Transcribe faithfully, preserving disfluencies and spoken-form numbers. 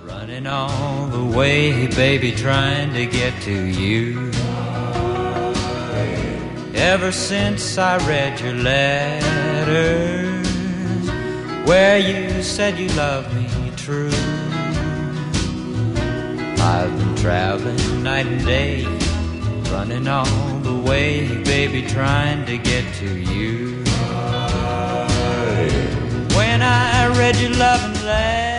Running all the way, baby, trying to get to you. Ever since I read your letters, where you said you loved me true, I've been traveling night and day, running all the way, baby, trying to get to you. When I read your loving letter,